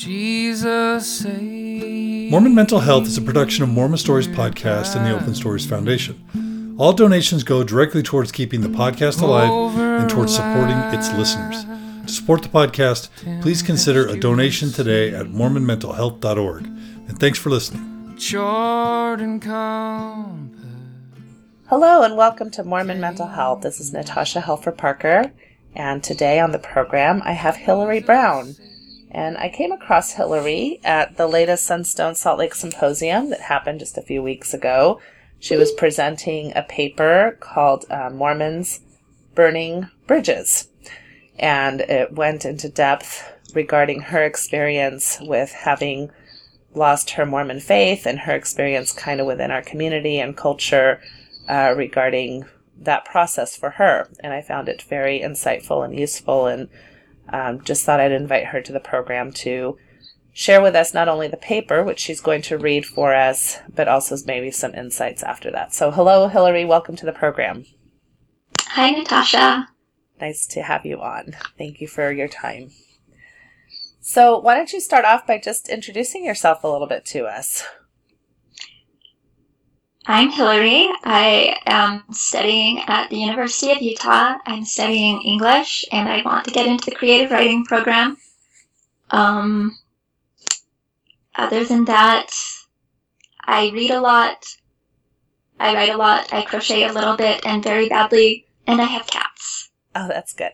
Jesus saved. Mormon Mental Health is a production of Mormon Stories Podcast and the Open Stories Foundation. All donations go directly towards keeping the podcast alive and towards supporting its listeners. To support the podcast, please consider a donation today at mormonmentalhealth.org. And thanks for listening. Jordan Compass. Hello and welcome to Mormon Mental Health. This is Natasha Helfer Parker, and today on the program I have Hillary Brown. And I came across Hillary at the latest Sunstone Salt Lake Symposium that happened just a few weeks ago. She was presenting a paper called Mormons Burning Bridges. And it went into depth regarding her experience with having lost her Mormon faith and her experience kind of within our community and culture regarding that process for her. And I found it very insightful and useful, and just thought I'd invite her to the program to share with us not only the paper, which she's going to read for us, but also maybe some insights after that. So hello, Hillary. Welcome to the program. Hi, Natasha. Nice to have you on. Thank you for your time. So why don't you start off by just introducing yourself a little bit to us? I'm Hillary. I am studying at the University of Utah. I'm studying English, and I want to get into the creative writing program. Other than that, I read a lot, I write a lot, I crochet a little bit and very badly, and I have cats. Oh, that's good.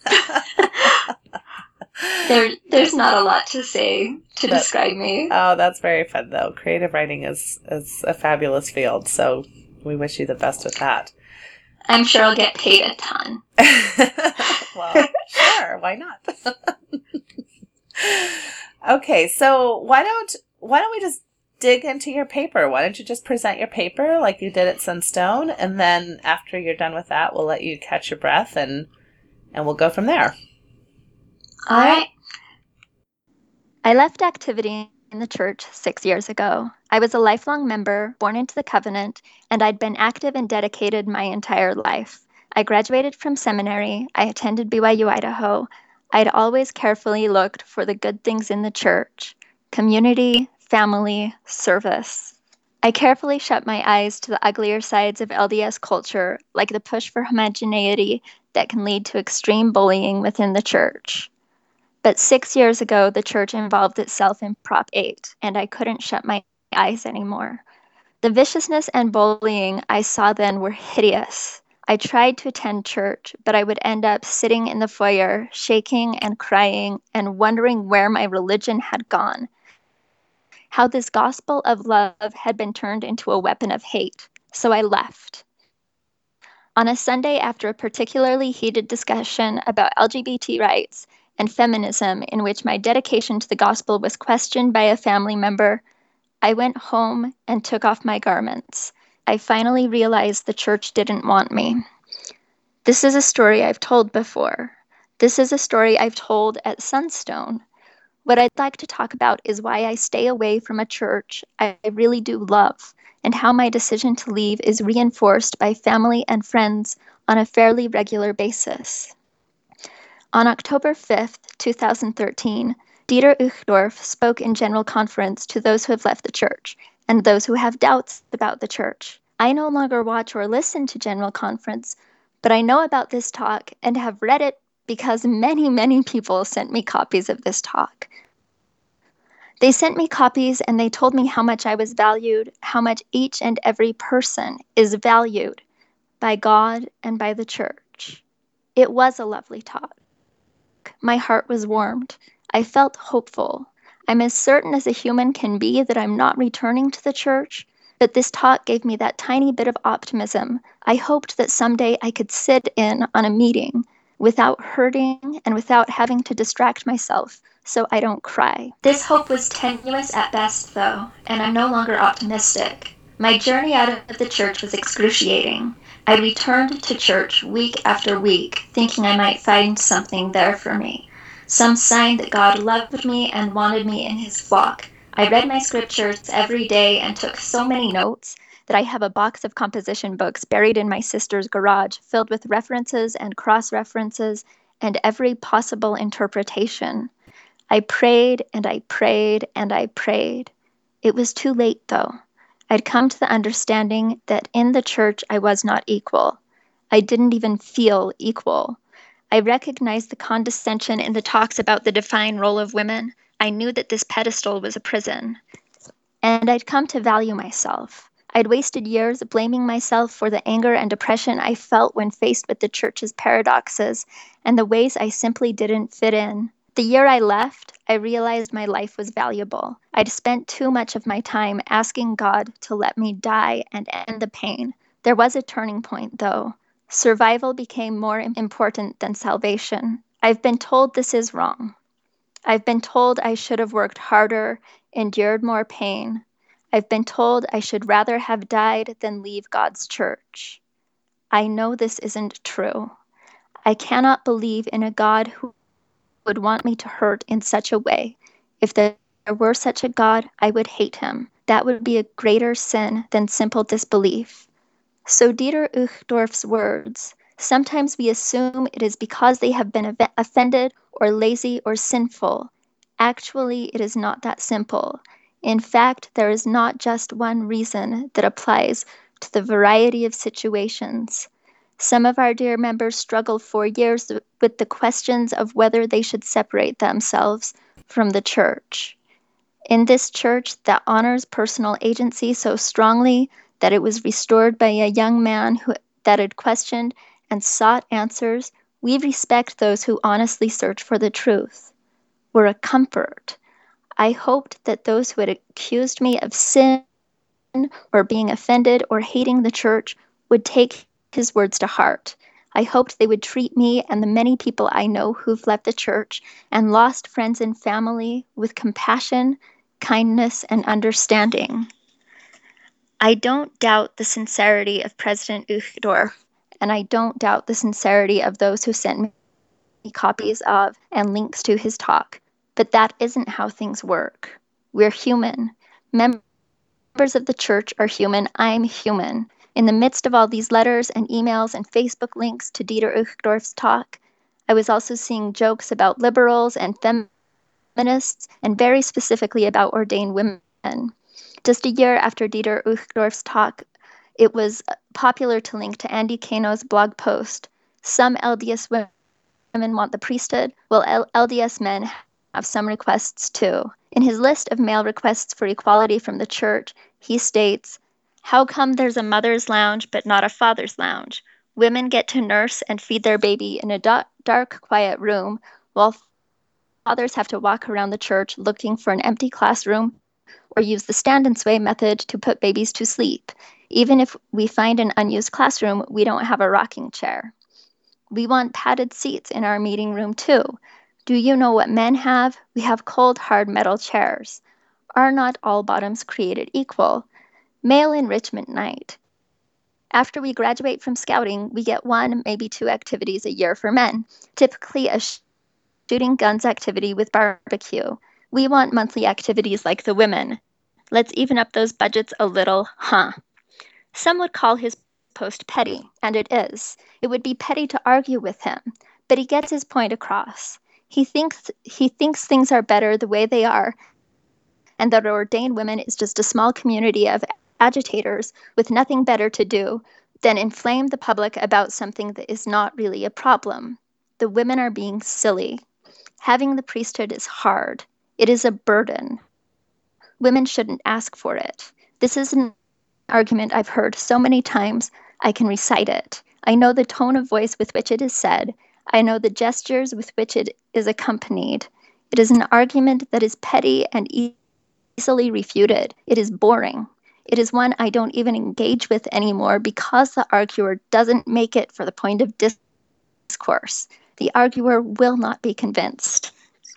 There's not a lot to say to describe me. Oh, that's very fun, though. Creative writing is a fabulous field, so we wish you the best with that. I'm sure I'll get paid a ton. Well, sure. Why not? Okay, so why don't we just dig into your paper? Why don't you just present your paper like you did at Sunstone, and then after you're done with that, we'll let you catch your breath, and we'll go from there. All right. I left activity in the church 6 years ago. I was a lifelong member, born into the covenant, and I'd been active and dedicated my entire life. I graduated from seminary. I attended BYU, Idaho. I'd always carefully looked for the good things in the church: community, family, service. I carefully shut my eyes to the uglier sides of LDS culture, like the push for homogeneity that can lead to extreme bullying within the church. But 6 years ago, the church involved itself in Prop 8, and I couldn't shut my eyes anymore. The viciousness and bullying I saw then were hideous. I tried to attend church, but I would end up sitting in the foyer, shaking and crying and wondering where my religion had gone. How this gospel of love had been turned into a weapon of hate. So I left. On a Sunday, after a particularly heated discussion about LGBT rights and feminism, in which my dedication to the gospel was questioned by a family member, I went home and took off my garments. I finally realized the church didn't want me. This is a story I've told before. This is a story I've told at Sunstone. What I'd like to talk about is why I stay away from a church I really do love, and how my decision to leave is reinforced by family and friends on a fairly regular basis. On October 5th, 2013, Dieter Uchtdorf spoke in General Conference to those who have left the church and those who have doubts about the church. I no longer watch or listen to General Conference, but I know about this talk and have read it because many, many people sent me copies of this talk. They sent me copies and they told me how much I was valued, how much each and every person is valued by God and by the church. It was a lovely talk. My heart was warmed. I felt hopeful. I'm as certain as a human can be that I'm not returning to the church, but this talk gave me that tiny bit of optimism. I hoped that someday I could sit in on a meeting without hurting and without having to distract myself so I don't cry. This hope was tenuous at best, though, and I'm no longer optimistic. My journey out of the church was excruciating. I returned to church week after week, thinking I might find something there for me. Some sign that God loved me and wanted me in his flock. I read my scriptures every day and took so many notes that I have a box of composition books buried in my sister's garage filled with references and cross-references and every possible interpretation. I prayed and I prayed and I prayed. It was too late, though. I'd come to the understanding that in the church I was not equal. I didn't even feel equal. I recognized the condescension in the talks about the defined role of women. I knew that this pedestal was a prison. And I'd come to value myself. I'd wasted years blaming myself for the anger and depression I felt when faced with the church's paradoxes and the ways I simply didn't fit in. The year I left, I realized my life was valuable. I'd spent too much of my time asking God to let me die and end the pain. There was a turning point, though. Survival became more important than salvation. I've been told this is wrong. I've been told I should have worked harder, endured more pain. I've been told I should rather have died than leave God's church. I know this isn't true. I cannot believe in a God who would want me to hurt in such a way. If there were such a God, I would hate him. That would be a greater sin than simple disbelief. So Dieter Uchtdorf's words, sometimes we assume it is because they have been offended or lazy or sinful. Actually, it is not that simple. In fact, there is not just one reason that applies to the variety of situations. Some of our dear members struggled for years with the questions of whether they should separate themselves from the church. In this church that honors personal agency so strongly that it was restored by a young man that had questioned and sought answers, we respect those who honestly search for the truth. We're a comfort. I hoped that those who had accused me of sin or being offended or hating the church would take his words to heart. I hoped they would treat me and the many people I know who've left the church and lost friends and family with compassion, kindness, and understanding. I don't doubt the sincerity of President Uchtdorf, and I don't doubt the sincerity of those who sent me copies of and links to his talk. But that isn't how things work. We're human. Members of the church are human. I'm human. In the midst of all these letters and emails and Facebook links to Dieter Uchtdorf's talk, I was also seeing jokes about liberals and feminists, and very specifically about ordained women. Just a year after Dieter Uchtdorf's talk, it was popular to link to Andy Kano's blog post, "Some LDS women want the priesthood, while LDS men have some requests too." In his list of male requests for equality from the church, he states, "How come there's a mother's lounge but not a father's lounge? Women get to nurse and feed their baby in a dark, quiet room, while fathers have to walk around the church looking for an empty classroom or use the stand and sway method to put babies to sleep. Even if we find an unused classroom, we don't have a rocking chair. We want padded seats in our meeting room too. Do you know what men have? We have cold, hard metal chairs. Are not all bottoms created equal? Male enrichment night. After we graduate from scouting, we get 1, maybe 2 activities a year for men, typically a shooting guns activity with barbecue. We want monthly activities like the women. Let's even up those budgets a little, huh?" Some would call his post petty, and it is. It would be petty to argue with him, but he gets his point across. He thinks things are better the way they are, and that ordained women is just a small community of agitators with nothing better to do than inflame the public about something that is not really a problem. The women are being silly. Having the priesthood is hard. It is a burden. Women shouldn't ask for it. This is an argument I've heard so many times I can recite it. I know the tone of voice with which it is said. I know the gestures with which it is accompanied. It is an argument that is petty and easily refuted. It is boring. It is one I don't even engage with anymore because the arguer doesn't make it for the point of discourse. The arguer will not be convinced.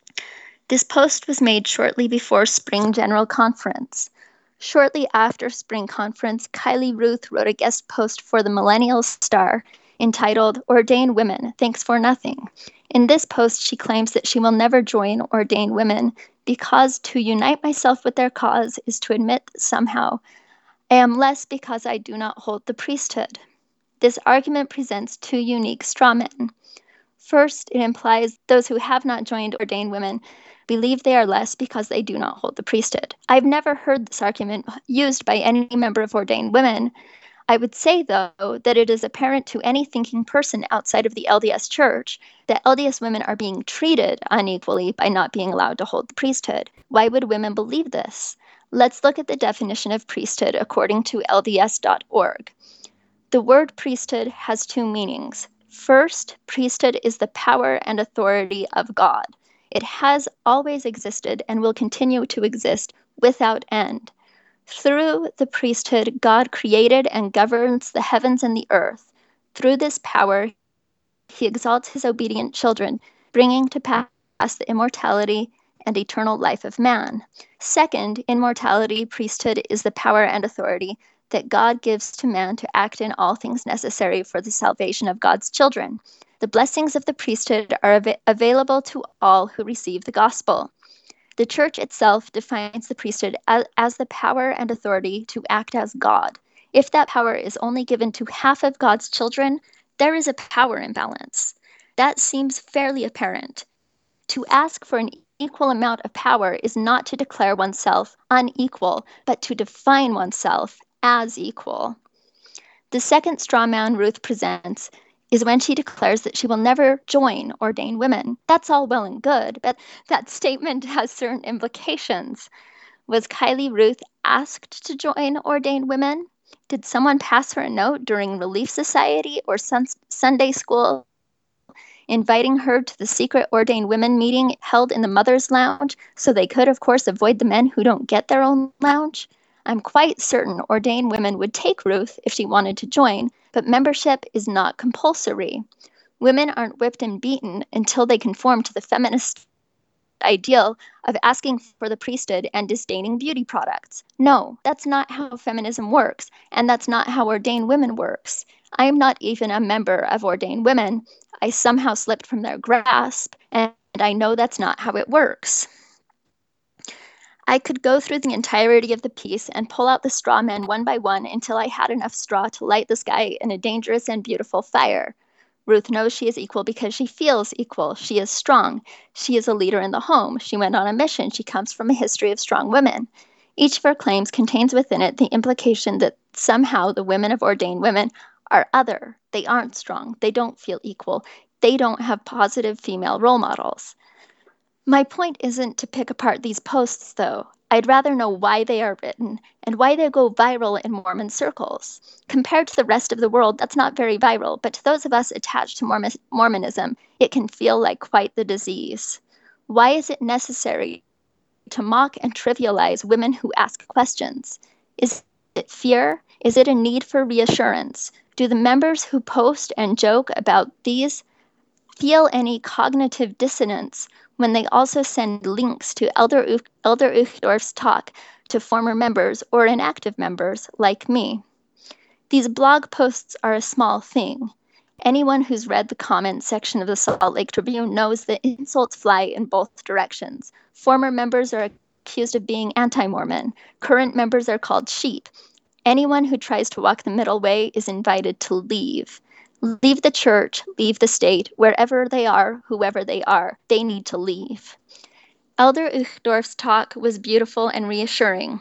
This post was made shortly before Spring General Conference. Shortly after Spring Conference, Kylie Ruth wrote a guest post for the Millennial Star entitled "Ordained Women, Thanks for Nothing." In this post, she claims that she will never join ordained women because to unite myself with their cause is to admit that somehow I am less because I do not hold the priesthood. This argument presents 2 unique straw men. First, it implies those who have not joined ordained women believe they are less because they do not hold the priesthood. I've never heard this argument used by any member of ordained women. I would say, though, that it is apparent to any thinking person outside of the LDS Church that LDS women are being treated unequally by not being allowed to hold the priesthood. Why would women believe this? Let's look at the definition of priesthood according to LDS.org. The word priesthood has two meanings. First, priesthood is the power and authority of God. It has always existed and will continue to exist without end. Through the priesthood, God created and governs the heavens and the earth. Through this power, he exalts his obedient children, bringing to pass the immortality and eternal life of man. Second, immortality, priesthood, is the power and authority that God gives to man to act in all things necessary for the salvation of God's children. The blessings of the priesthood are available to all who receive the gospel. The Church itself defines the priesthood as the power and authority to act as God. If that power is only given to half of God's children, there is a power imbalance. That seems fairly apparent. To ask for an equal amount of power is not to declare oneself unequal, but to define oneself as equal. The second straw man Ruth presents is when she declares that she will never join ordained women. That's all well and good, but that statement has certain implications. Was Kylie Ruth asked to join ordained women? Did someone pass her a note during Relief Society or Sunday school inviting her to the secret ordained women meeting held in the Mother's Lounge so they could, of course, avoid the men who don't get their own lounge? I'm quite certain ordained women would take Ruth if she wanted to join, but membership is not compulsory. Women aren't whipped and beaten until they conform to the feminist ideal of asking for the priesthood and disdaining beauty products. No, that's not how feminism works, and that's not how ordained women works. I am not even a member of ordained women. I somehow slipped from their grasp, and I know that's not how it works. I could go through the entirety of the piece and pull out the straw men one by one until I had enough straw to light the sky in a dangerous and beautiful fire. Ruth knows she is equal because she feels equal. She is strong. She is a leader in the home. She went on a mission. She comes from a history of strong women. Each of her claims contains within it the implication that somehow the women of ordained women are other. They aren't strong. They don't feel equal. They don't have positive female role models. My point isn't to pick apart these posts, though. I'd rather know why they are written and why they go viral in Mormon circles. Compared to the rest of the world, that's not very viral, but to those of us attached to Mormonism, it can feel like quite the disease. Why is it necessary to mock and trivialize women who ask questions? Is it fear? Is it a need for reassurance? Do the members who post and joke about these feel any cognitive dissonance when they also send links to Elder Uchtdorf's talk to former members or inactive members like me? These blog posts are a small thing. Anyone who's read the comment section of the Salt Lake Tribune knows that insults fly in both directions. Former members are accused of being anti-Mormon. Current members are called sheep. Anyone who tries to walk the middle way is invited to leave. Leave the church, leave the state, wherever they are, whoever they are, they need to leave. Elder Uchtdorf's talk was beautiful and reassuring,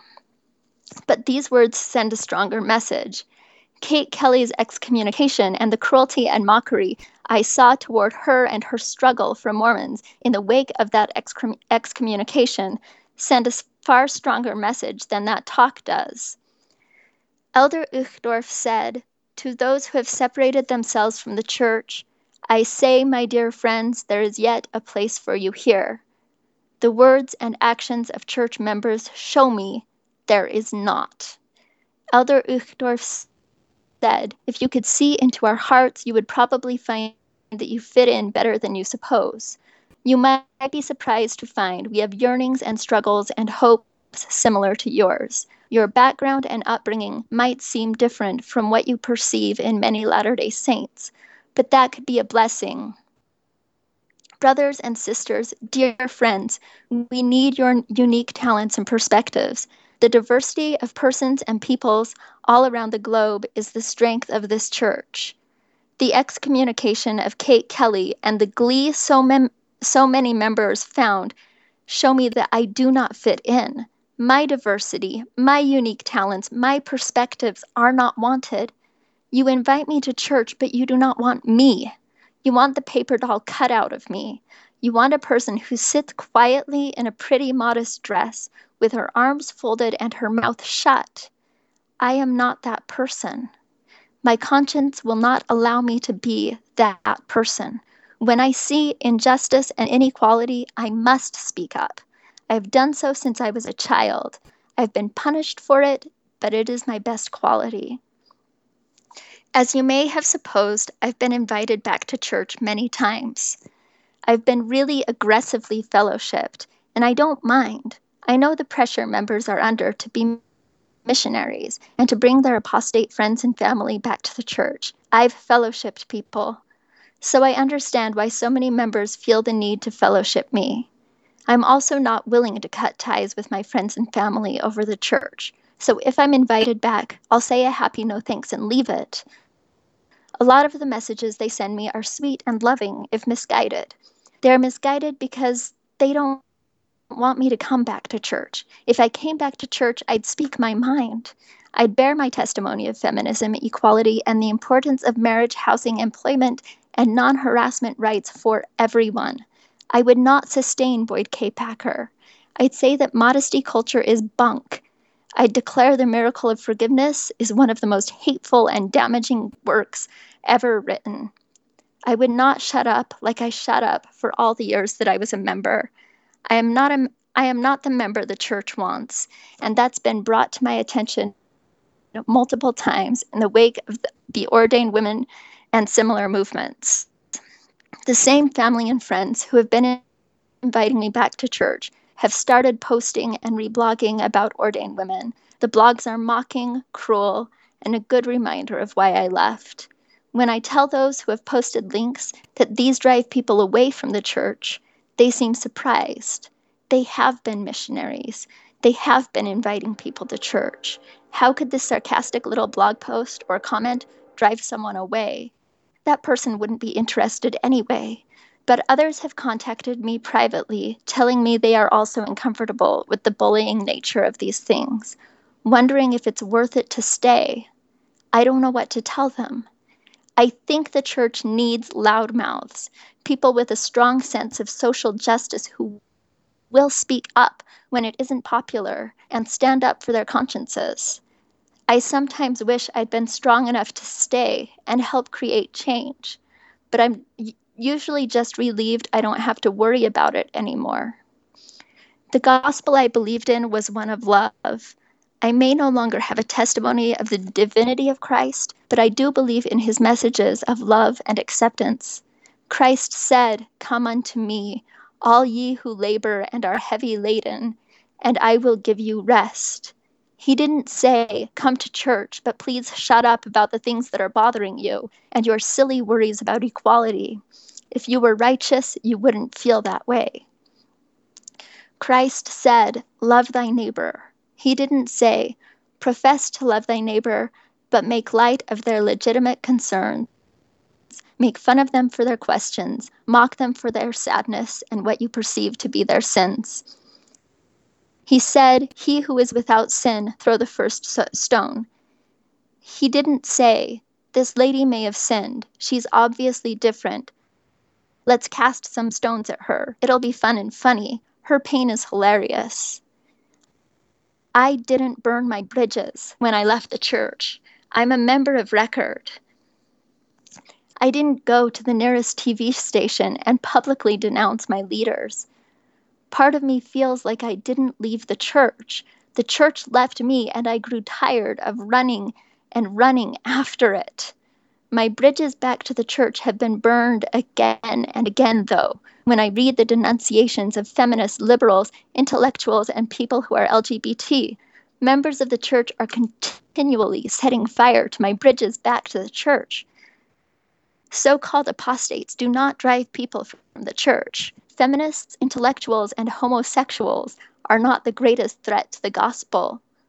but these words send a stronger message. Kate Kelly's excommunication and the cruelty and mockery I saw toward her and her struggle for Mormons in the wake of that excommunication send a far stronger message than that talk does. Elder Uchtdorf said, "To those who have separated themselves from the church, I say, my dear friends, there is yet a place for you here. The words and actions of church members show me there is not." Elder Uchtdorf said, "If you could see into our hearts, you would probably find that you fit in better than you suppose. You might be surprised to find we have yearnings and struggles and hopes similar to yours. Your background and upbringing might seem different from what you perceive in many Latter-day Saints, but that could be a blessing. Brothers and sisters, dear friends, we need your unique talents and perspectives. The diversity of persons and peoples all around the globe is the strength of this church. The excommunication of Kate Kelly and the glee so many members found show me that I do not fit in. My diversity, my unique talents, my perspectives are not wanted. You invite me to church, but you do not want me. You want the paper doll cut out of me. You want a person who sits quietly in a pretty, modest dress with her arms folded and her mouth shut. I am not that person. My conscience will not allow me to be that person. When I see injustice and inequality, I must speak up. I have done so since I was a child. I've been punished for it, but it is my best quality. As you may have supposed, I've been invited back to church many times. I've been really aggressively fellowshipped, and I don't mind. I know the pressure members are under to be missionaries and to bring their apostate friends and family back to the church. I've fellowshipped people, so I understand why so many members feel the need to fellowship me. I'm also not willing to cut ties with my friends and family over the church. So if I'm invited back, I'll say a happy no thanks and leave it. A lot of the messages they send me are sweet and loving, if misguided. They're misguided because they don't want me to come back to church. If I came back to church, I'd speak my mind. I'd bear my testimony of feminism, equality, and the importance of marriage, housing, employment, and non-harassment rights for everyone. I would not sustain Boyd K. Packer. I'd say that modesty culture is bunk. I'd declare the miracle of forgiveness is one of the most hateful and damaging works ever written. I would not shut up like I shut up for all the years that I was a member. I am not the member the church wants, and that's been brought to my attention multiple times in the wake of the ordained women and similar movements. The same family and friends who have been inviting me back to church have started posting and reblogging about ordained women. The blogs are mocking, cruel, and a good reminder of why I left. When I tell those who have posted links that these drive people away from the church, they seem surprised. They have been missionaries. They have been inviting people to church. How could this sarcastic little blog post or comment drive someone away? That person wouldn't be interested anyway. But others have contacted me privately, telling me they are also uncomfortable with the bullying nature of these things, wondering if it's worth it to stay. I don't know what to tell them. I think the church needs loudmouths, people with a strong sense of social justice who will speak up when it isn't popular and stand up for their consciences. I sometimes wish I'd been strong enough to stay and help create change, but I'm usually just relieved I don't have to worry about it anymore. The gospel I believed in was one of love. I may no longer have a testimony of the divinity of Christ, but I do believe in his messages of love and acceptance. Christ said, "Come unto me, all ye who labor and are heavy laden, and I will give you rest." He didn't say, "Come to church, but please shut up about the things that are bothering you and your silly worries about equality. If you were righteous, you wouldn't feel that way." Christ said, "Love thy neighbor." He didn't say, "Profess to love thy neighbor, but make light of their legitimate concerns. Make fun of them for their questions, mock them for their sadness and what you perceive to be their sins." He said, "He who is without sin, throw the first stone." He didn't say, "This lady may have sinned. She's obviously different. Let's cast some stones at her. It'll be fun and funny. Her pain is hilarious." I didn't burn my bridges when I left the church. I'm a member of record. I didn't go to the nearest TV station and publicly denounce my leaders. Part of me feels like I didn't leave the church. The church left me, and I grew tired of running and running after it. My bridges back to the church have been burned again and again, though, when I read the denunciations of feminists, liberals, intellectuals, and people who are LGBT. Members of the church are continually setting fire to my bridges back to the church. So-called apostates do not drive people from the church. Feminists, intellectuals, and homosexuals are not the greatest threat to the gospel.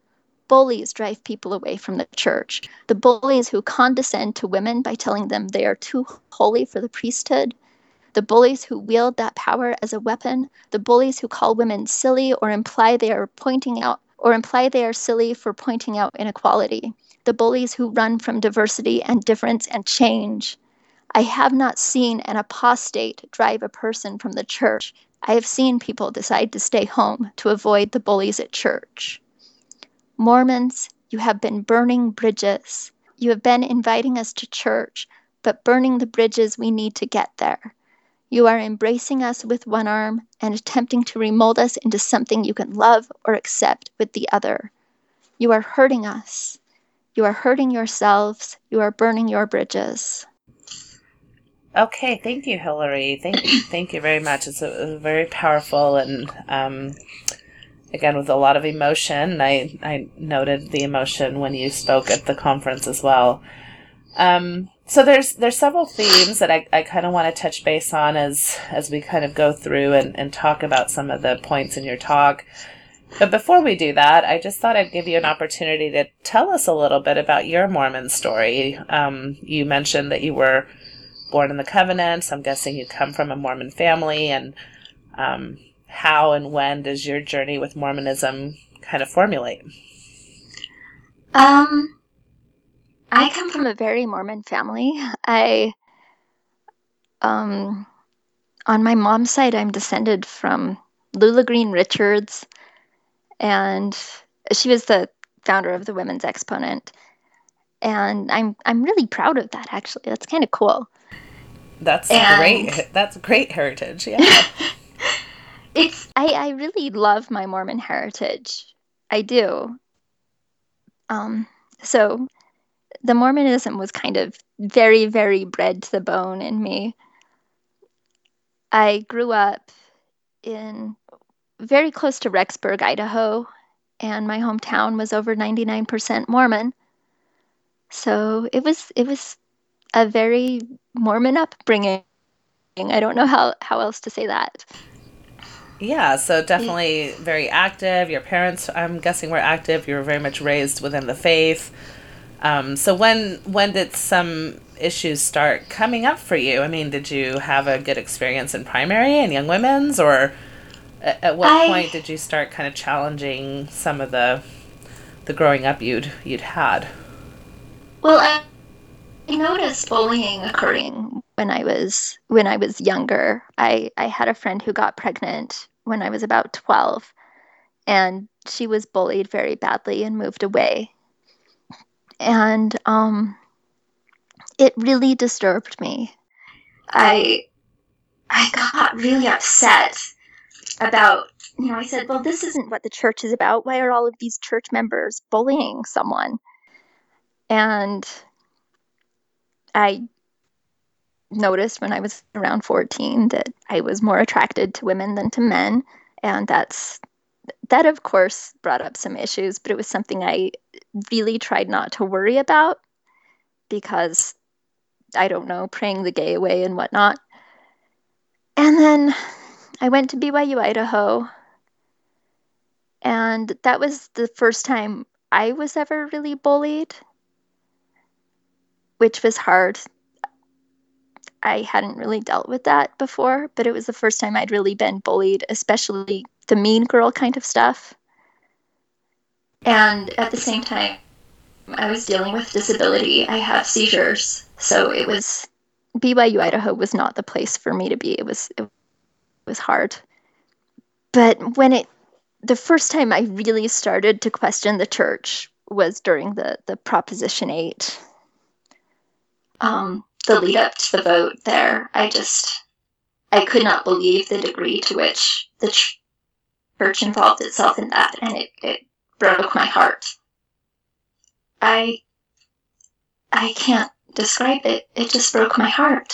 bullies drive people away from the church. The bullies who condescend to women by telling them they are too holy for the priesthood. The bullies who wield that power as a weapon. The bullies who call women silly or imply they are silly for pointing out inequality. The bullies who run from diversity and difference and change. I have not seen an apostate drive a person from the church. I have seen people decide to stay home to avoid the bullies at church. Mormons, you have been burning bridges. You have been inviting us to church, but burning the bridges we need to get there. You are embracing us with one arm and attempting to remold us into something you can love or accept with the other. You are hurting us. You are hurting yourselves. You are burning your bridges. Okay, thank you, Hillary. Thank you very much. It's a very powerful and, again, with a lot of emotion. I noted the emotion when you spoke at the conference as well. So there's several themes that I kind of want to touch base on as we kind of go through and talk about some of the points in your talk. But before we do that, I just thought I'd give you an opportunity to tell us a little bit about your Mormon story. You mentioned that you were born in the Covenant, so I'm guessing you come from a Mormon family, and how and when does your journey with Mormonism kind of formulate? I come from a very Mormon family. On my mom's side, I'm descended from Lula Green Richards, and she was the founder of the Women's Exponent. And I'm really proud of that, actually. That's kind of cool. That's great. That's great heritage. Yeah. I really love my Mormon heritage. I do. So the Mormonism was kind of very, very bred to the bone in me. I grew up in very close to Rexburg, Idaho, and my hometown was over 99% Mormon. So it was a very Mormon upbringing. I don't know how else to say that. Yeah, so definitely very active. Your parents, I'm guessing, were active. You were very much raised within the faith. So when did some issues start coming up for you? I mean, did you have a good experience in primary and young women's, or at what point did you start kind of challenging some of the growing up you'd had? Well, I noticed bullying occurring when I was younger. I had a friend who got pregnant when I was about 12, and she was bullied very badly and moved away. And it really disturbed me. I got really upset about, I said, well, this isn't what the church is about. Why are all of these church members bullying someone? And I noticed when I was around 14 that I was more attracted to women than to men. And that of course brought up some issues, but it was something I really tried not to worry about because, I don't know, praying the gay away and whatnot. And then I went to BYU, Idaho, and that was the first time I was ever really bullied, which was hard. I hadn't really dealt with that before, but it was the first time I'd really been bullied, especially the mean girl kind of stuff. And at the same time, I was dealing with disability. I have seizures, so BYU, Idaho was not the place for me to be. It was hard. But the first time I really started to question the church was during the Proposition 8. The lead up to the vote there, I could not believe the degree to which the church involved itself in that, and it broke my heart. I can't describe it. It just broke my heart.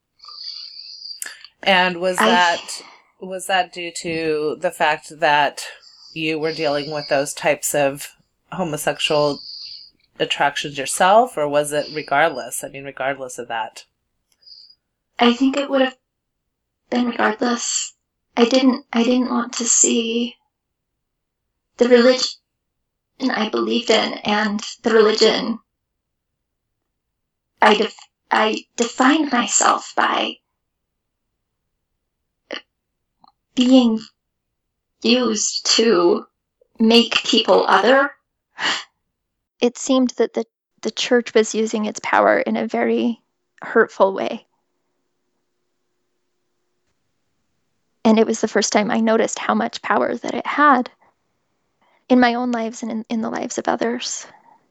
And was that due to the fact that you were dealing with those types of homosexual attractions yourself, or was it regardless? I mean, regardless of that. I think it would have been regardless. I didn't want to see the religion I believed in, and the religion I defined myself by being used to make people other. It seemed that the church was using its power in a very hurtful way. And it was the first time I noticed how much power that it had in my own lives and in the lives of others.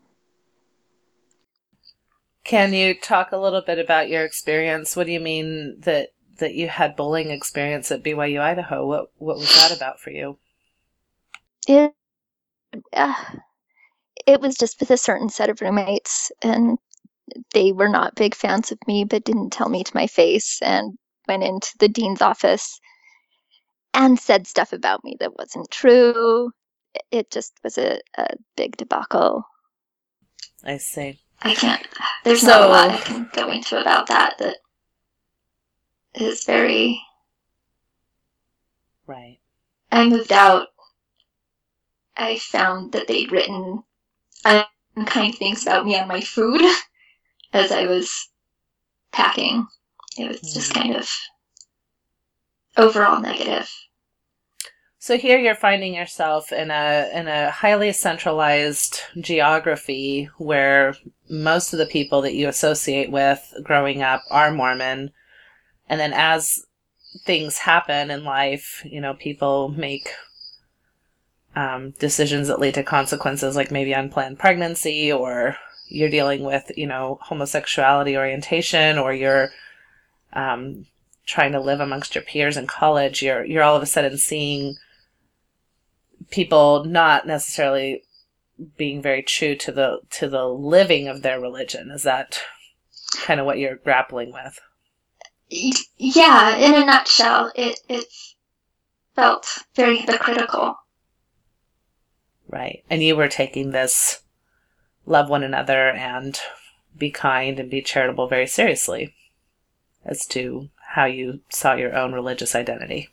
Can you talk a little bit about your experience? What do you mean that you had bullying experience at BYU Idaho? What was that about for you? It was just with a certain set of roommates, and they were not big fans of me, but didn't tell me to my face, and went into the dean's office and said stuff about me that wasn't true. It just was a big debacle. I see. I can't. There's not a lot I can go into about that is very. Right. I moved out. I found that they'd written unkind things about me on my food as I was packing. It was just kind of overall negative. So here you're finding yourself in a highly centralized geography where most of the people that you associate with growing up are Mormon. And then as things happen in life, people make decisions that lead to consequences, like maybe unplanned pregnancy, or you're dealing with, homosexuality orientation, or you're trying to live amongst your peers in college. You're all of a sudden seeing people not necessarily being very true to the living of their religion. Is that kind of what you're grappling with? Yeah, in a nutshell, it felt very hypocritical. Right. And you were taking this love one another and be kind and be charitable very seriously as to how you saw your own religious identity.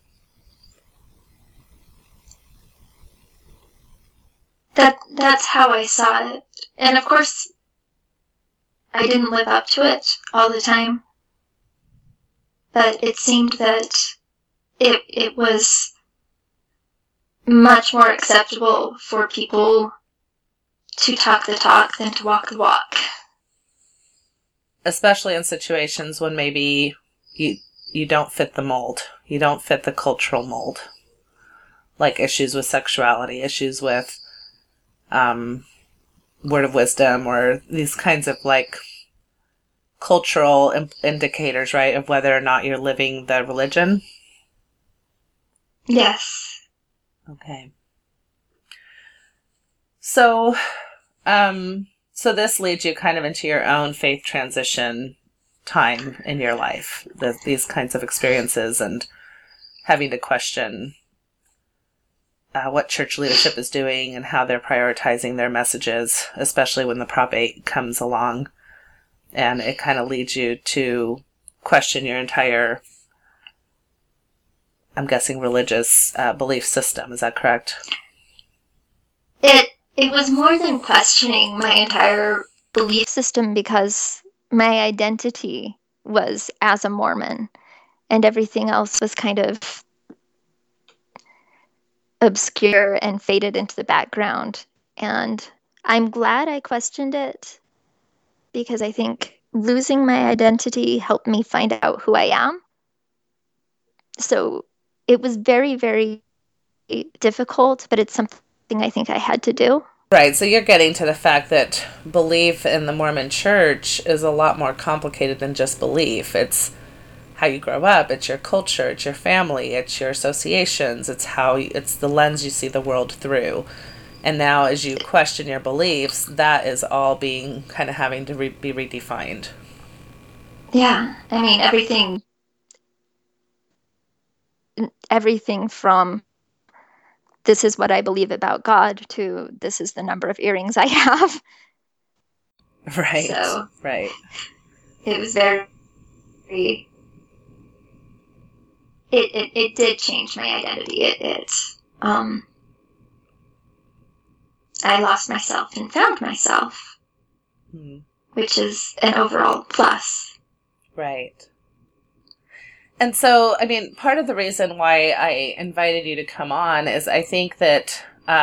That's how I saw it. And of course, I didn't live up to it all the time. But it seemed that it was much more acceptable for people to talk the talk than to walk the walk. Especially in situations when maybe you don't fit the mold. You don't fit the cultural mold. Like issues with sexuality, issues with word of wisdom, or these kinds of like cultural indicators, right, of whether or not you're living the religion. Yes. Okay. So this leads you kind of into your own faith transition time in your life, these kinds of experiences and having to question what church leadership is doing and how they're prioritizing their messages, especially when the Prop 8 comes along. And it kind of leads you to question your entire, I'm guessing, religious belief system. Is that correct? It was more than questioning my entire belief system, because my identity was as a Mormon, and everything else was kind of obscure and faded into the background. And I'm glad I questioned it, because I think losing my identity helped me find out who I am. So it was very, very difficult, but it's something I think I had to do. Right, so you're getting to the fact that belief in the Mormon Church is a lot more complicated than just belief. It's how you grow up, it's your culture, it's your family, it's your associations, it's the lens you see the world through. And now as you question your beliefs, that is all being kind of having to be redefined. Yeah, I mean, everything from this is what I believe about God to this is the number of earrings I have. Right, so, right. It was very... It did change my identity. I lost myself and found myself, which is an overall plus. Right. And so, I mean, part of the reason why I invited you to come on is I think that,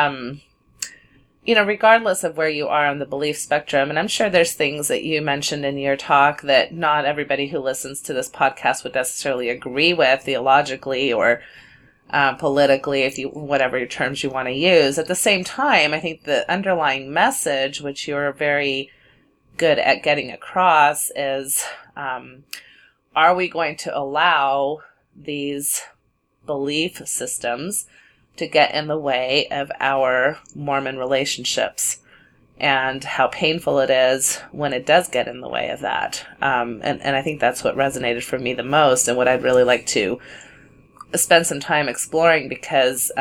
regardless of where you are on the belief spectrum, and I'm sure there's things that you mentioned in your talk that not everybody who listens to this podcast would necessarily agree with theologically or politically, whatever terms you want to use. At the same time, I think the underlying message, which you're very good at getting across, is, are we going to allow these belief systems to get in the way of our Mormon relationships, and how painful it is when it does get in the way of that? And I think that's what resonated for me the most, and what I'd really like to spend some time exploring, because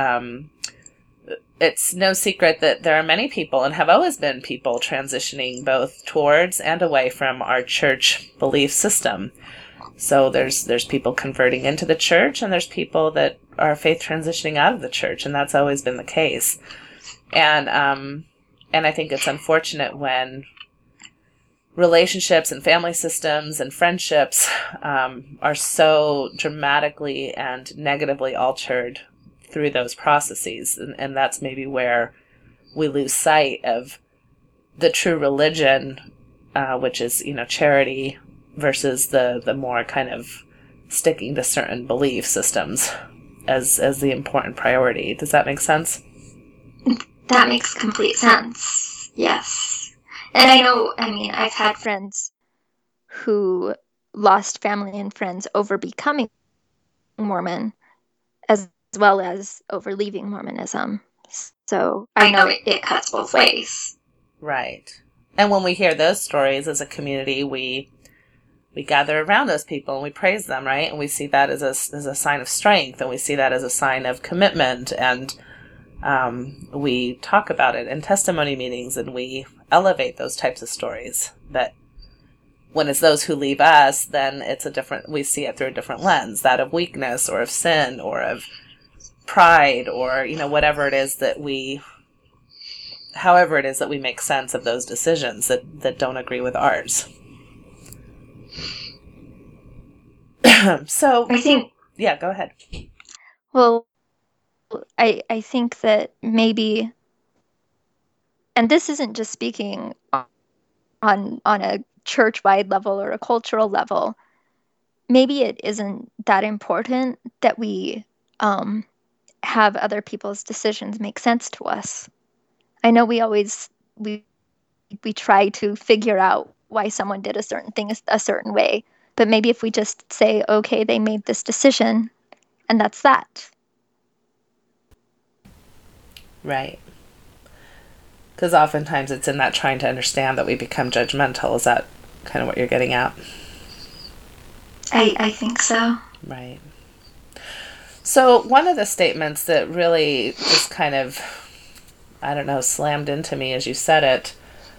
it's no secret that there are many people, and have always been people, transitioning both towards and away from our church belief system. So there's people converting into the church, and there's people that are faith transitioning out of the church, and that's always been the case. And I think it's unfortunate when relationships and family systems and friendships are so dramatically and negatively altered through those processes. And that's maybe where we lose sight of the true religion, which is, charity, versus the more kind of sticking to certain belief systems as the important priority. Does that make sense? That makes complete sense. Yes. And I've had friends who lost family and friends over becoming Mormon, as well as over leaving Mormonism. So I know it cuts both ways. Right. And when we hear those stories as a community, we gather around those people and we praise them, right? And we see that as a sign of strength, and we see that as a sign of commitment, and we talk about it in testimony meetings, and we elevate those types of stories. That when it's those who leave us, then we see it through a different lens, that of weakness or of sin or of pride, or, whatever it is however it is that we make sense of those decisions that don't agree with ours. So I think, yeah, go ahead. Well, I think that maybe, and this isn't just speaking on a church-wide level or a cultural level, maybe it isn't that important that we have other people's decisions make sense to us. I know we try to figure out why someone did a certain thing a certain way, but maybe if we just say, okay, they made this decision, and that's that. Right. Because oftentimes it's in that trying to understand that we become judgmental. Is that kind of what you're getting at? I think so. Right. So one of the statements that really just kind of, slammed into me as you said it,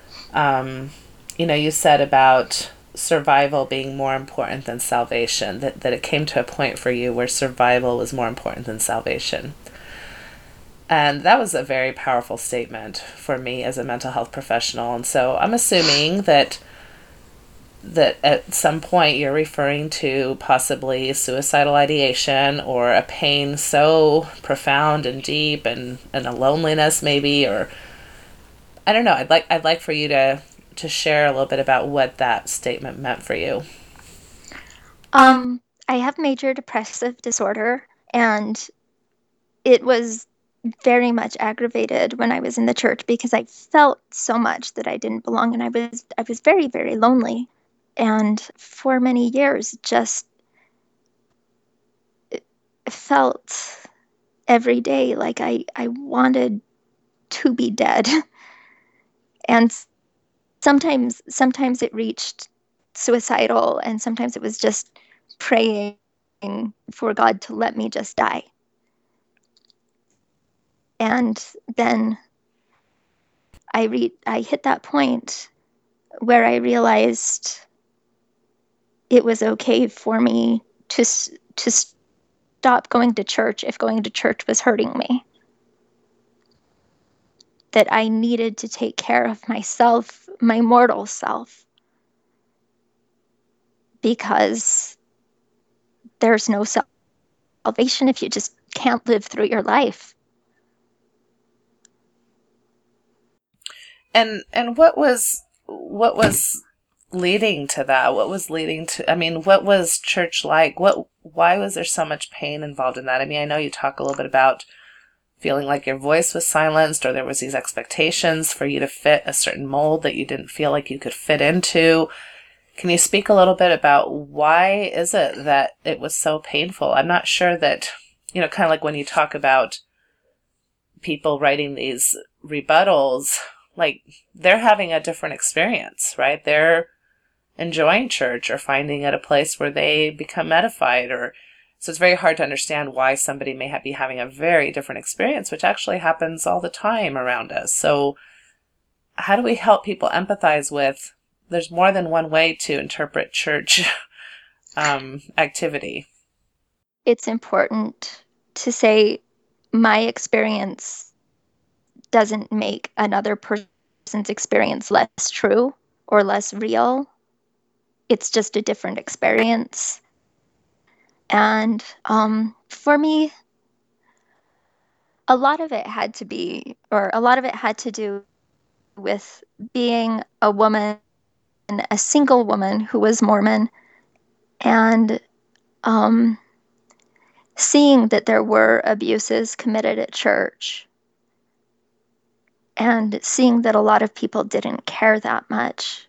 you said about survival being more important than salvation, that it came to a point for you where survival was more important than salvation. And that was a very powerful statement for me as a mental health professional. And so I'm assuming that at some point you're referring to possibly suicidal ideation, or a pain so profound and deep, and a loneliness maybe, or I don't know. I'd like for you to share a little bit about what that statement meant for you. I have major depressive disorder, and it was very much aggravated when I was in the church because I felt so much that I didn't belong, and I was very, very lonely. And for many years, just felt every day like I wanted to be dead. And sometimes it reached suicidal, and sometimes it was just praying for God to let me just die. And then I hit that point where I realized it was okay for me to stop going to church if going to church was hurting me. that I needed to take care of myself, my mortal self, because there's no salvation if you just can't live through your life. And what was leading to that? What was leading to, I mean, what was church like? Why was there so much pain involved in that? I mean, I know you talk a little bit about feeling like your voice was silenced, or there was these expectations for you to fit a certain mold that you didn't feel like you could fit into. Can you speak a little bit about why is it that it was so painful? I'm not sure that, kind of like when you talk about people writing these rebuttals, like they're having a different experience, right? They're enjoying church or finding it a place where they become edified, or so it's very hard to understand why somebody may be having a very different experience, which actually happens all the time around us. So how do we help people empathize with there's more than one way to interpret church activity? It's important to say my experience doesn't make another person's experience less true or less real. It's just a different experience. And for me, a lot of it had to do with being a woman, a single woman who was Mormon, and seeing that there were abuses committed at church, and seeing that a lot of people didn't care that much.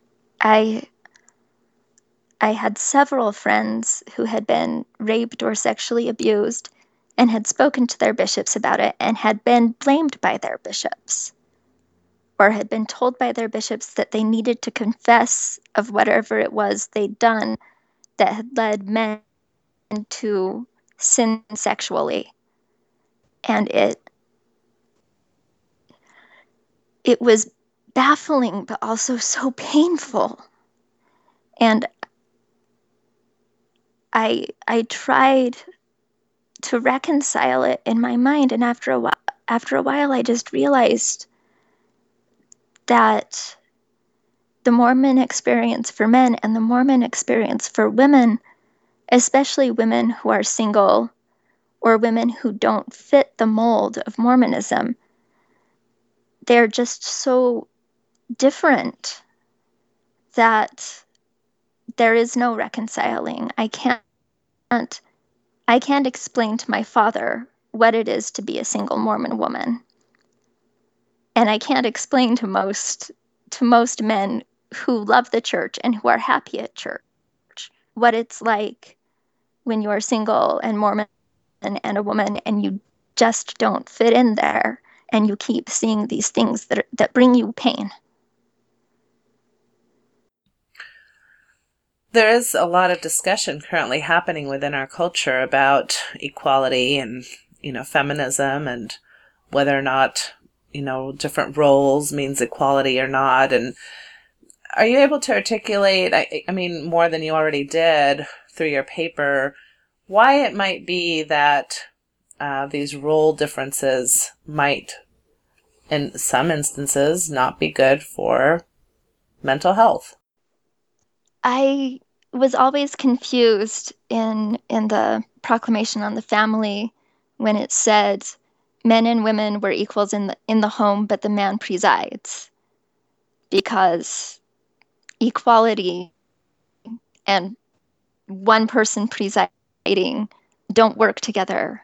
I had several friends who had been raped or sexually abused and had spoken to their bishops about it and had been blamed by their bishops, or had been told by their bishops that they needed to confess of whatever it was they'd done that had led men to sin sexually. And it was baffling, but also so painful. And I tried to reconcile it in my mind, and after a while, I just realized that the Mormon experience for men and the Mormon experience for women, especially women who are single or women who don't fit the mold of Mormonism, they're just so different that there is no reconciling. I can't explain to my father what it is to be a single Mormon woman. And I can't explain to most men who love the church and who are happy at church what it's like when you are single and Mormon and a woman and you just don't fit in there and you keep seeing these things that bring you pain. There is a lot of discussion currently happening within our culture about equality and, feminism, and whether or not, different roles means equality or not. And are you able to articulate, I mean, more than you already did through your paper, why it might be that these role differences might, in some instances, not be good for mental health? I was always confused in the Proclamation on the Family when it said men and women were equals in the home, but the man presides, because equality and one person presiding don't work together.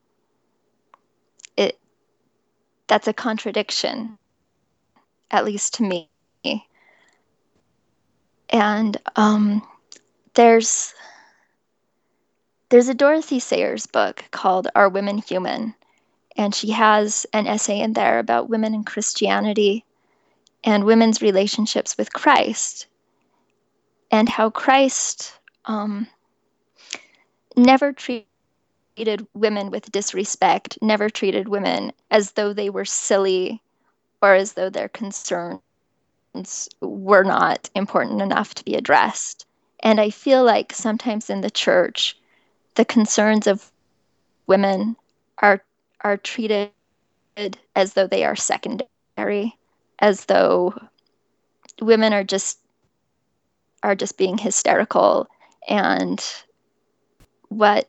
That's a contradiction, at least to me. And there's a Dorothy Sayers book called Are Women Human? And she has an essay in there about women in Christianity and women's relationships with Christ, and how Christ never treated women with disrespect, never treated women as though they were silly or as though their concerns were not important enough to be addressed. And I feel like sometimes in the church, the concerns of women are treated as though they are secondary. as though women are just being hysterical, and what,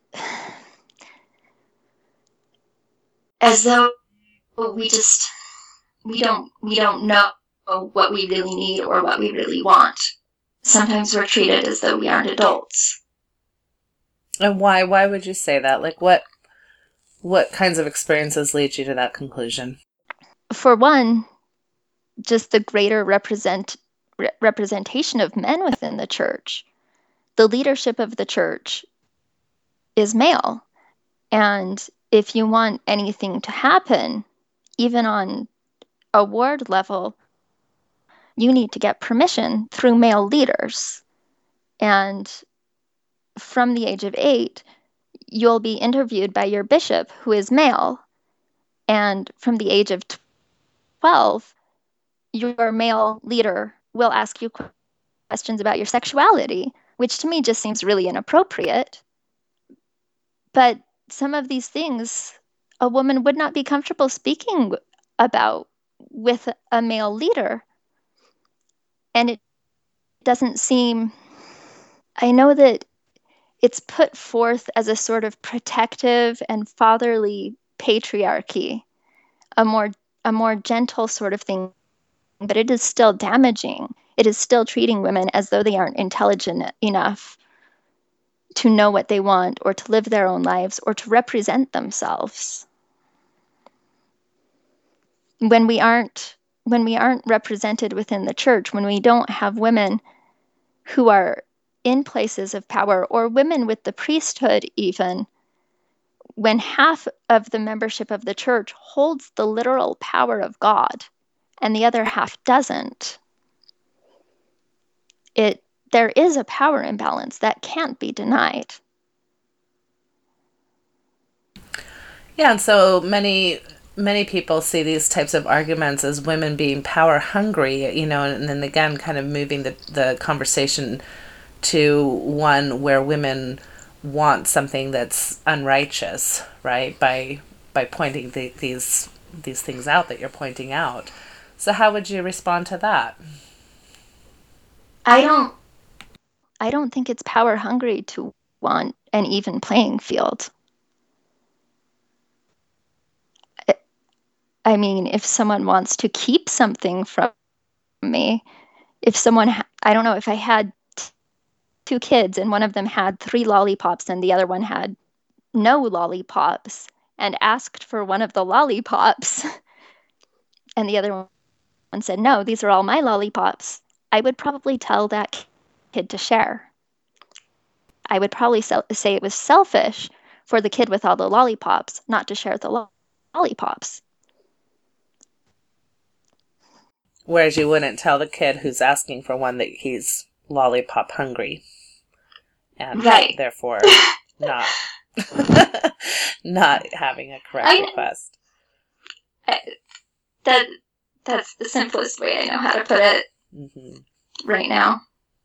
as though we don't know what we really need or what we really want. Sometimes we're treated as though we aren't adults. And why would you say that? Like, what kinds of experiences lead you to that conclusion? for one, just the greater representation of men within the church. The leadership of the church is male. And if you want anything to happen, even on a ward level, you need to get permission through male leaders. And from the age of 8, you'll be interviewed by your bishop, who is male. And from the age of 12, your male leader will ask you questions about your sexuality, which to me just seems really inappropriate. But some of these things a woman would not be comfortable speaking about with a male leader. And it doesn't seem, I know that it's put forth as a sort of protective and fatherly patriarchy, a more gentle sort of thing, but it is still damaging. It is still treating women as though they aren't intelligent enough to know what they want or to live their own lives or to represent themselves. When we aren't represented within the church, when we don't have women who are in places of power, or women with the priesthood even, when half of the membership of the church holds the literal power of God and the other half doesn't, there is a power imbalance that can't be denied. Yeah, and so many people see these types of arguments as women being power hungry, and then again kind of moving the conversation to one where women want something that's unrighteous, right? By pointing these things out that you're pointing out. So how would you respond to that? I don't think it's power hungry to want an even playing field. I mean, if someone wants to keep something from me, I don't know, if I had 2 kids and one of them had 3 lollipops and the other one had no lollipops, and asked for one of the lollipops, and the other one said, no, these are all my lollipops, I would probably tell that kid to share. I would probably say it was selfish for the kid with all the lollipops not to share the lollipops. Whereas you wouldn't tell the kid who's asking for one that he's lollipop hungry, and right. Therefore not not having a correct request. That's the simplest way I know how to put it right now.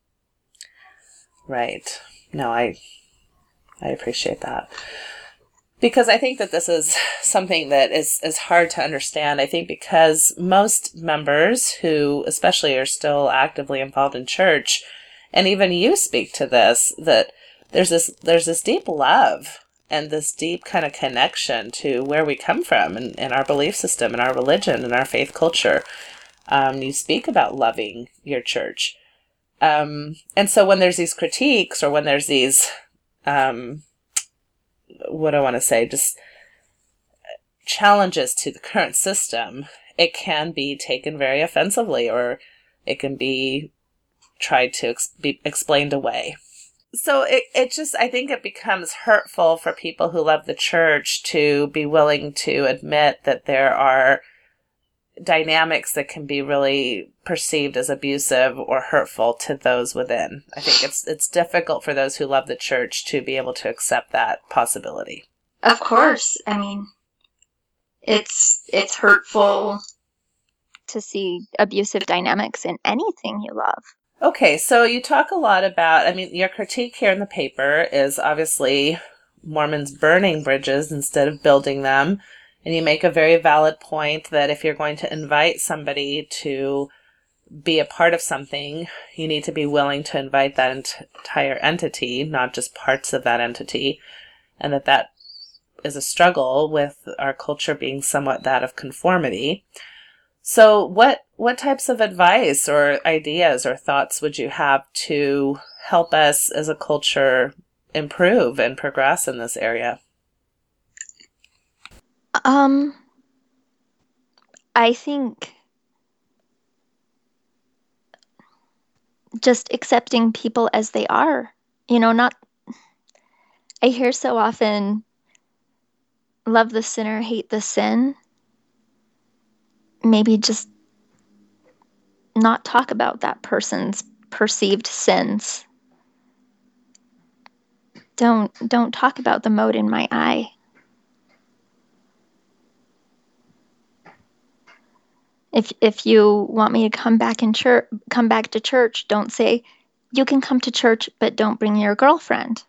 Right. No, I appreciate that. Because I think that this is something that is hard to understand. I think because most members who especially are still actively involved in church, and even you speak to this, that there's this deep love and this deep kind of connection to where we come from and our belief system and our religion and our faith culture. You speak about loving your church. And so when there's these critiques, or when there's these, what I want to say, just challenges to the current system, it can be taken very offensively, or it can be tried to be explained away. So it just, I think it becomes hurtful for people who love the church to be willing to admit that there are dynamics that can be really perceived as abusive or hurtful to those within. I think it's difficult for those who love the church to be able to accept that possibility. Of course. I mean, it's hurtful to see abusive dynamics in anything you love. Okay, so you talk a lot about, your critique here in the paper is obviously Mormons burning bridges instead of building them. And you make a very valid point that if you're going to invite somebody to be a part of something, you need to be willing to invite that entire entity, not just parts of that entity, and that is a struggle with our culture being somewhat that of conformity. So what types of advice or ideas or thoughts would you have to help us as a culture improve and progress in this area? I think just accepting people as they are, I hear so often, love the sinner, hate the sin. Maybe just not talk about that person's perceived sins. Don't talk about the mote in my eye. If you want me to come back to church, don't say, you can come to church, but don't bring your girlfriend.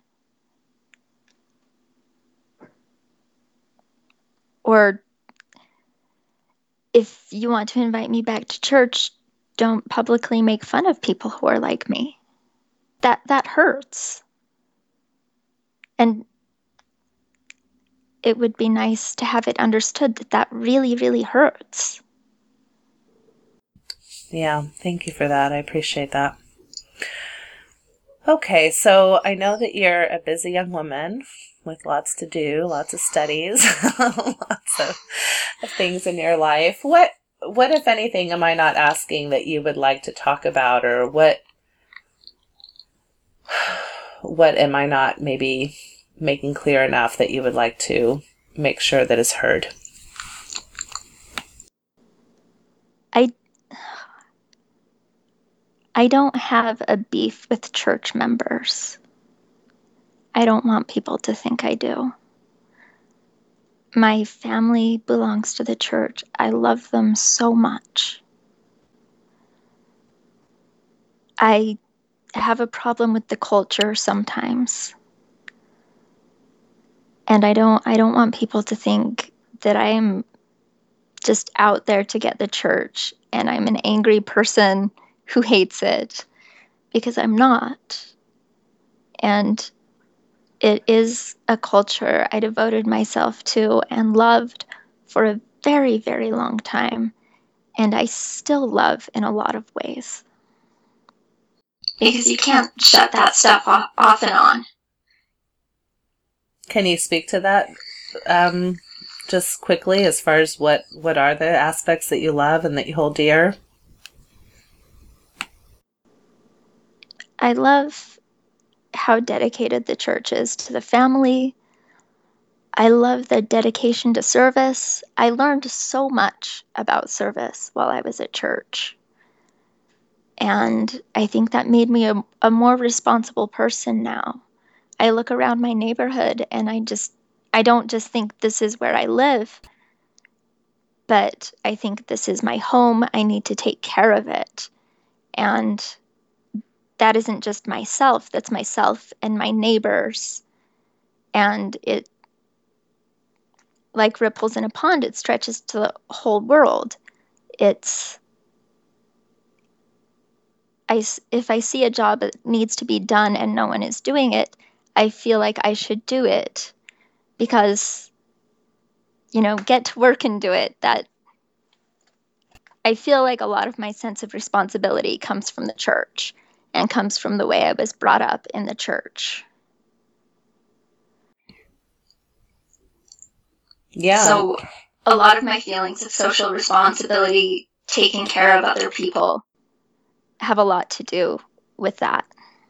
Or if you want to invite me back to church, don't publicly make fun of people who are like me. That hurts. And it would be nice to have it understood that really, really hurts. Yeah, thank you for that. I appreciate that. Okay, so I know that you're a busy young woman with lots to do, lots of studies, lots of things in your life. What, if anything, am I not asking that you would like to talk about, or what am I not maybe making clear enough that you would like to make sure that is heard? I don't have a beef with church members. I don't want people to think I do. My family belongs to the church. I love them so much. I have a problem with the culture sometimes. And I don't want people to think that I am just out there to get the church and I'm an angry person who hates it, because I'm not. And it is a culture I devoted myself to and loved for a very, very long time. And I still love in a lot of ways. Because you can't shut that stuff off and on. Can you speak to that just quickly, as far as what are the aspects that you love and that you hold dear? I love how dedicated the church is to the family. I love the dedication to service. I learned so much about service while I was at church. And I think that made me a more responsible person now. I look around my neighborhood and I don't just think this is where I live, but I think this is my home. I need to take care of it. And that isn't just myself, that's myself and my neighbors. And it, like ripples in a pond, it stretches to the whole world. If I see a job that needs to be done and no one is doing it, I feel like I should do it because, get to work and do it. That I feel like a lot of my sense of responsibility comes from the church and comes from the way I was brought up in the church. Yeah. So a lot of my feelings of social responsibility, taking care of other people, have a lot to do with that.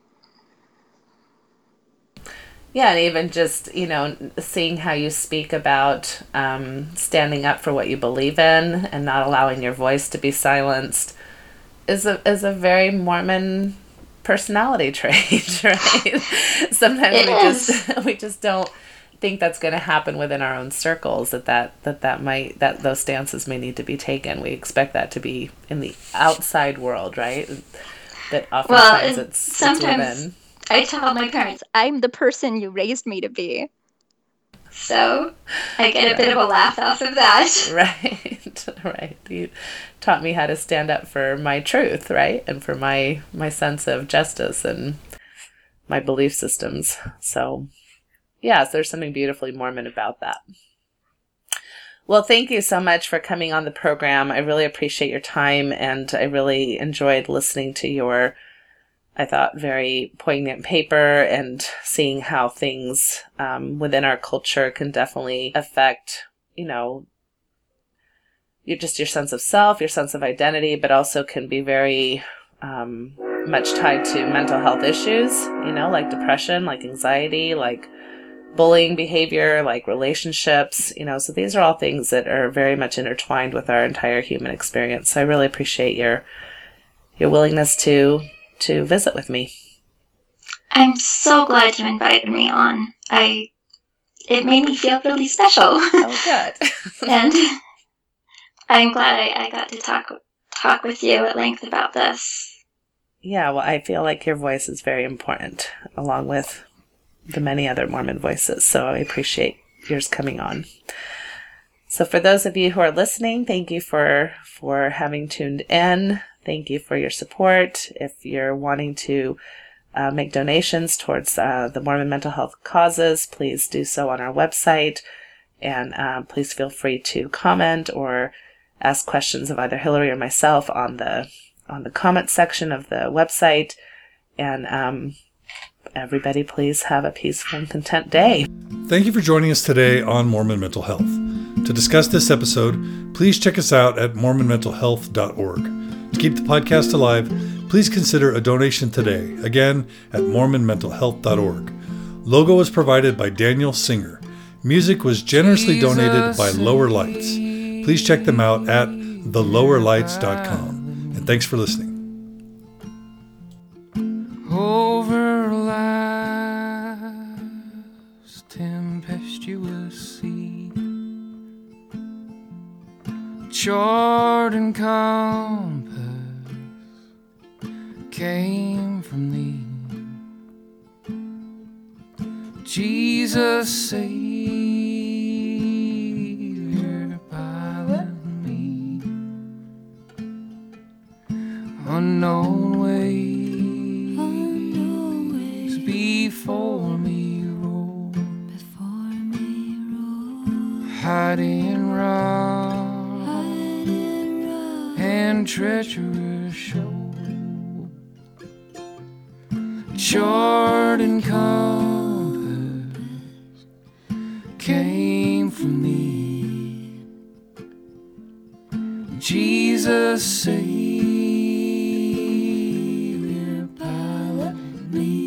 Yeah, and even just, seeing how you speak about standing up for what you believe in and not allowing your voice to be silenced is a very Mormon personality trait, right? Sometimes we just don't think that's going to happen within our own circles, that those stances may need to be taken. We expect that to be in the outside world, right? That oftentimes it's within. I tell my parents, I'm the person you raised me to be. So I get a bit of a laugh off of that. Right. You taught me how to stand up for my truth, right? And for my sense of justice and my belief systems. So, yes, there's something beautifully Mormon about that. Well, thank you so much for coming on the program. I really appreciate your time, and I really enjoyed listening to your, I thought, very poignant paper and seeing how things within our culture can definitely affect, your sense of self, your sense of identity, but also can be very much tied to mental health issues, like depression, like anxiety, like bullying behavior, like relationships, so these are all things that are very much intertwined with our entire human experience. So I really appreciate your willingness to visit with me. I'm so glad you invited me on. It made me feel really special. Oh, good. And I'm glad I got to talk with you at length about this. Yeah, well, I feel like your voice is very important, along with the many other Mormon voices. So I appreciate yours coming on. So for those of you who are listening, thank you for having tuned in. Thank you for your support. If you're wanting to make donations towards the Mormon mental health causes, please do so on our website. And please feel free to comment or ask questions of either Hillary or myself on the comment section of the website. And everybody, please have a peaceful and content day. Thank you for joining us today on Mormon Mental Health. To discuss this episode, please check us out at mormonmentalhealth.org. To keep the podcast alive, please consider a donation today, again at mormonmentalhealth.org. Logo was provided by Daniel Singer. Music was generously donated by Lower Lights. Please check them out at thelowerlights.com. And thanks for listening. Over life's tempestuous sea, chart and compass came from thee. Jesus, Savior, pilot me. Unknown ways before me roll, hiding rock and treacherous shore, chart and compass came from thee. Jesus, Savior, pilot me.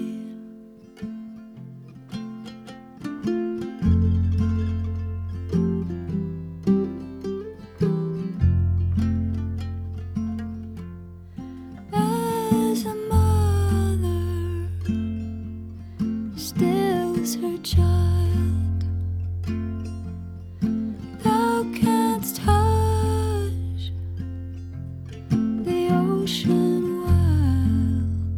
As a mother stills her child, thou canst hush the ocean wild,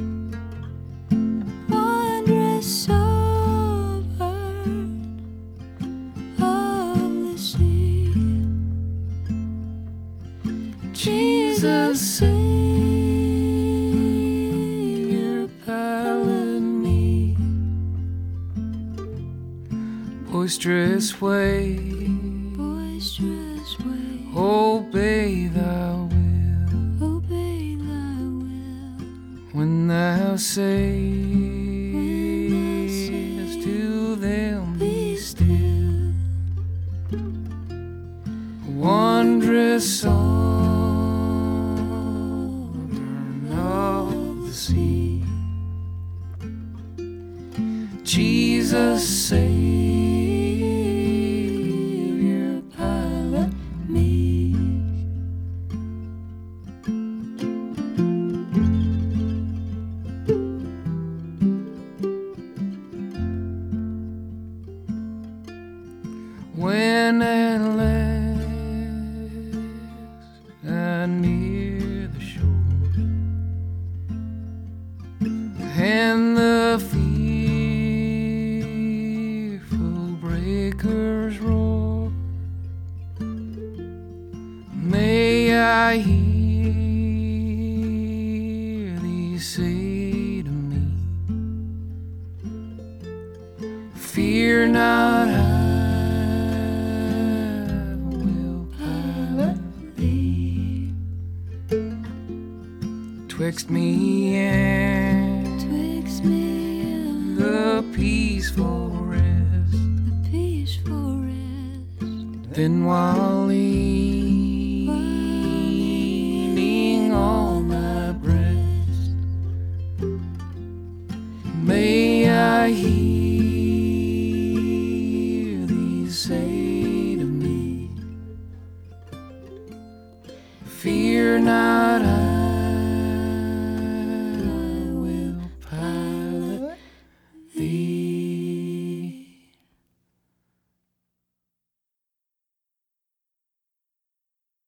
wondrous sovereign of the sea. Jesus, Savior, pilot me. Boisterous wave, obey thy will. When thou sayest to them, be still. Wondrous sovereign of the sea. Jesus, Savior, pilot me. When at last I near the shore, and the fearful I hear thee say to me, fear not, I will pilot thee. Twixt me and the peaceful rest, then while leaning on thy breast, may I hear thee say to me, fear not, I